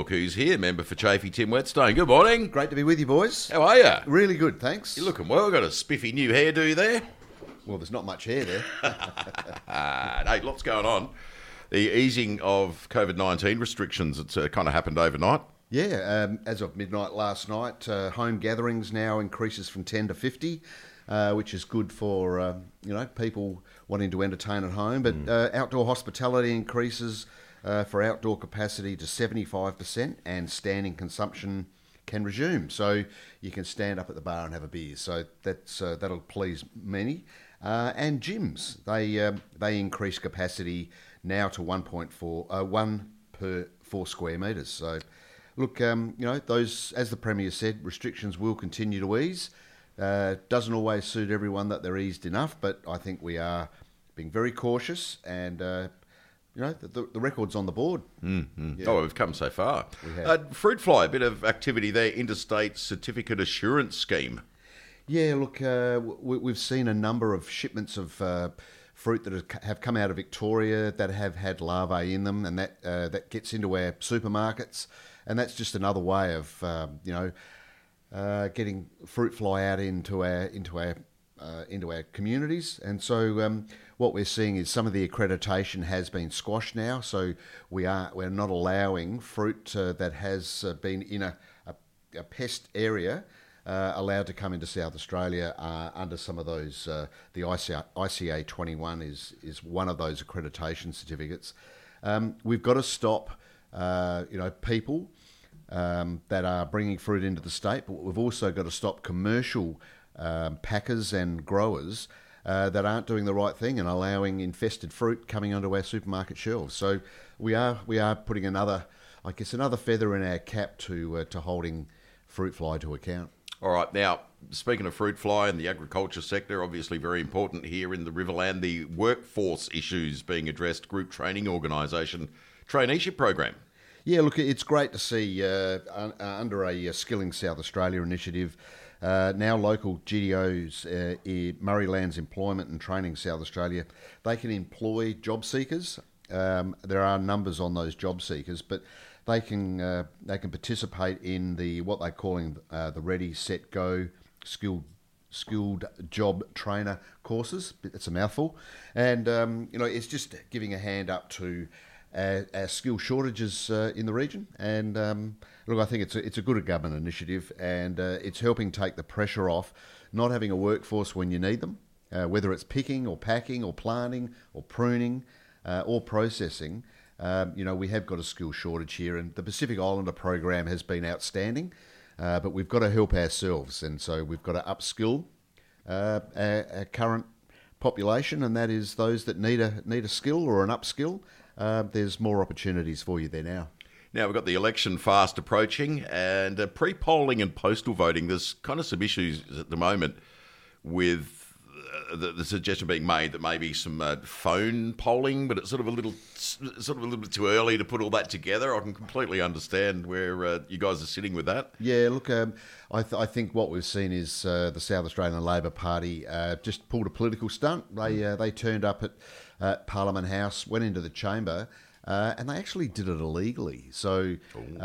look who's here. Member for Chafey, Tim Whetstone. Good morning. Great to be with you, boys. How are you? Really good, thanks. You're looking well. Got a spiffy new hairdo there. Well, there's not much hair there. Hey, lots going on. The easing of COVID-19 restrictions, it's kind of happened overnight. Yeah, as of midnight last night, home gatherings now increases from 10 to 50, which is good for people wanting to entertain at home. But outdoor hospitality increases for outdoor capacity to 75%, and standing consumption can resume. So you can stand up at the bar and have a beer. So that'll please many. And gyms, they increase capacity now to 1 per 4 square metres. So look, those, as the Premier said, restrictions will continue to ease. Doesn't always suit everyone that they're eased enough, but I think we are being very cautious, and the record's on the board. Mm-hmm. Yeah. Oh, we've come so far. We have. Fruit fly, a bit of activity there, Interstate Certificate Assurance Scheme. Yeah, look, we've seen a number of shipments of fruit that have come out of Victoria that have had larvae in them, and that gets into our supermarkets, and that's just another way of getting fruit fly out into our communities. And so what we're seeing is some of the accreditation has been squashed now, so we're not allowing fruit that has been in a pest area allowed to come into South Australia under some of those. The ICA 21 is one of those accreditation certificates. We've got to stop people that are bringing fruit into the state, but we've also got to stop commercial packers and growers that aren't doing the right thing and allowing infested fruit coming onto our supermarket shelves. So we are putting another feather in our cap to holding fruit fly to account. All right, now, speaking of fruit fly and the agriculture sector, obviously very important here in the Riverland, the workforce issues being addressed, group training organisation, traineeship program. Yeah, look, it's great to see under a Skilling South Australia initiative, now local GDOs, Murraylands Employment and Training South Australia, they can employ job seekers. There are numbers on those job seekers, but they can participate in what they're calling the Ready, Set, Go skilled job trainer courses. It's a mouthful, and it's just giving a hand up to our skill shortages in the region. And look, I think it's a good government initiative, and it's helping take the pressure off not having a workforce when you need them, whether it's picking or packing or planting or pruning or processing. We have got a skill shortage here, and the Pacific Islander program has been outstanding, but we've got to help ourselves, and so we've got to upskill our current population, and that is those that need a skill or an upskill. There's more opportunities for you there now. Now, we've got the election fast approaching, and pre-polling and postal voting, there's kind of some issues at the moment with the suggestion being made that maybe some phone polling, but it's sort of a little bit too early to put all that together. I can completely understand where you guys are sitting with that. Yeah, look, I think what we've seen is the South Australian Labor Party just pulled a political stunt. They turned up at Parliament House, went into the chamber, and they actually did it illegally. So,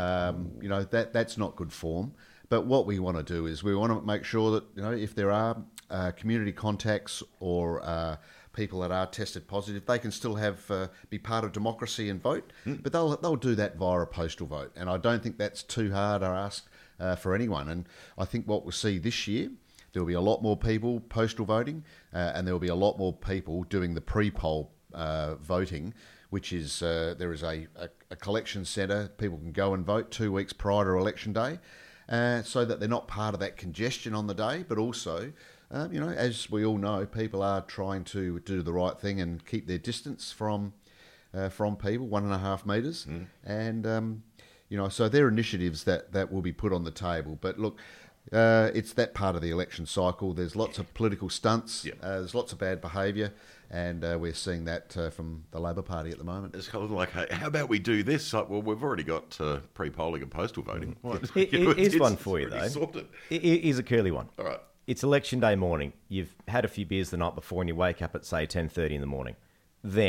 that's not good form. But what we want to do is we want to make sure that, if there are community contacts or people that are tested positive, they can still be part of democracy and vote. But they'll do that via a postal vote. And I don't think that's too hard to ask for anyone. And I think what we'll see this year, there'll be a lot more people postal voting, and there'll be a lot more people doing the pre-poll voting, which is there is a collection centre. People can go and vote 2 weeks prior to election day, so that they're not part of that congestion on the day, but also, as we all know, people are trying to do the right thing and keep their distance from people, 1.5 metres. And, so there are initiatives that will be put on the table. But look, it's that part of the election cycle. There's lots of political stunts. Yep. There's lots of bad behaviour. And we're seeing that from the Labor Party at the moment. It's kind of like, hey, how about we do this? Well, we've already got pre-polling and postal voting. Here's one for you, though. Sorted. Here's a curly one. All right. It's election day morning. You've had a few beers the night before and you wake up at, say, 10:30 in the morning. Then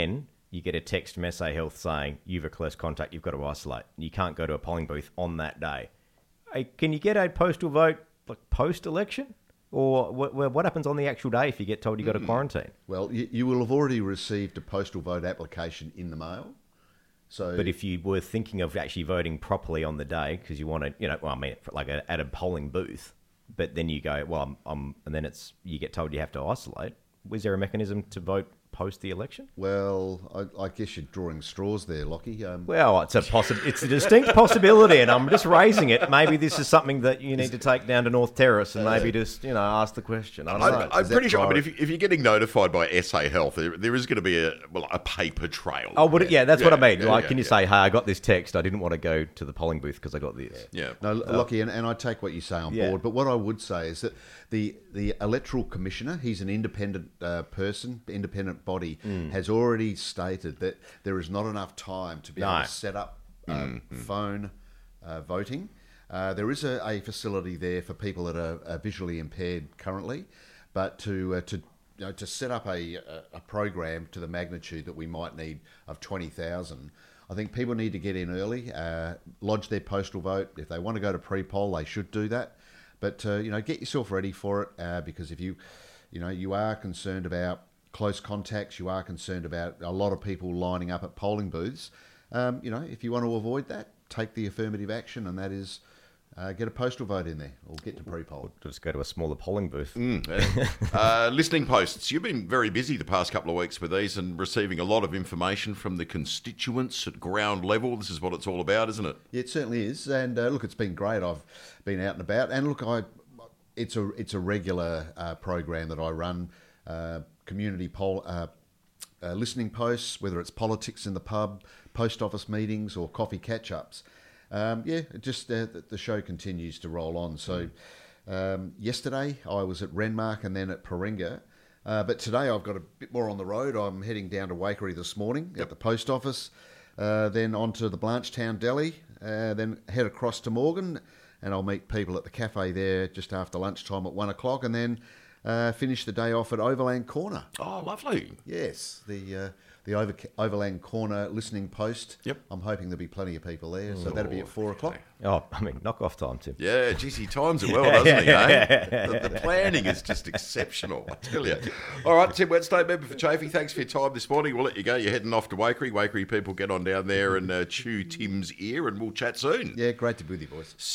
you get a text from SA Health saying you've a close contact, you've got to isolate. You can't go to a polling booth on that day. Can you get a postal vote like post-election? Or what happens on the actual day if you get told you've got to quarantine? Well, you will have already received a postal vote application in the mail. So, but if you were thinking of actually voting properly on the day because you want to, at a polling booth, but then you go, and then you get told you have to isolate. Was there a mechanism to vote post the election? Well, I guess you're drawing straws there, Lockie. Well, it's a distinct possibility, and I'm just raising it. Maybe this is something that you need to take down to North Terrace and maybe just ask the question. I don't know. I'm pretty sure. But if you're getting notified by SA Health, there is going to be a paper trail. Oh, but that's what I mean. Can you say, hey, I got this text. I didn't want to go to the polling booth because I got this. Yeah. No, Lockie, and I take what you say on board. But what I would say is that the electoral commissioner, he's an independent independent body, has already stated that there is not enough time to be able to set up phone voting. There is a facility there for people that are visually impaired currently, but to set up a program to the magnitude that we might need of 20,000, I think people need to get in early, lodge their postal vote. If they want to go to pre-poll, they should do that. But get yourself ready for it because if you are concerned about close contacts, you are concerned about a lot of people lining up at polling booths. If you want to avoid that, take the affirmative action, and that is get a postal vote in there or get to pre-poll. Just go to a smaller polling booth. Listening posts. You've been very busy the past couple of weeks with these and receiving a lot of information from the constituents at ground level. This is what it's all about, isn't it? Yeah, it certainly is. And look, it's been great. I've been out and about. And look, it's a regular program that I run, community poll listening posts, whether it's politics in the pub, post office meetings or coffee catch-ups. The show continues to roll on. So yesterday I was at Renmark and then at Paringa. But today I've got a bit more on the road. I'm heading down to Waikerie this morning at the post office, then on to the Blanchetown Deli, then head across to Morgan, and I'll meet people at the cafe there just after lunchtime at 1 o'clock, and then finish the day off at Overland Corner. Oh, lovely. Yes, the Overland Corner listening post. Yep. I'm hoping there'll be plenty of people there, so that'll be at 4 o'clock. Oh, knock off time, Tim. Yeah, geez, he times it well, doesn't he, eh? The planning is just exceptional, I tell you. All right, Tim Whetstone, member for Chafey, thanks for your time this morning. We'll let you go. You're heading off to Waikerie. Waikerie people, get on down there and chew Tim's ear, and we'll chat soon. Yeah, great to be with you, boys.